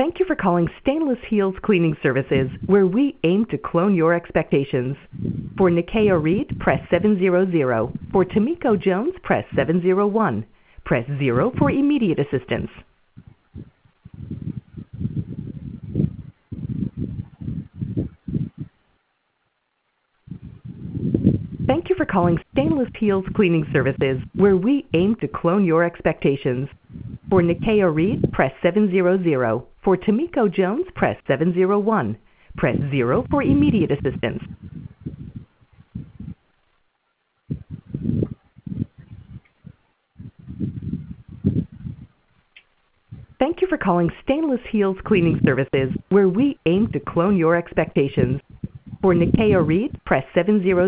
Thank you for calling Stainless Heels Cleaning Services, where we aim to clone your expectations. For Nikea Reed, press 700. For Tamiko Jones, press 701. Press 0 for immediate assistance. Thank you for calling Stainless Heels Cleaning Services, where we aim to clone your expectations. For Nikea Reed, press 700. For Tamiko Jones, press 701. Press 0 for immediate assistance. Thank you for calling Stainless Heels Cleaning Services, where we aim to clone your expectations. For Nikea Reed, press 700.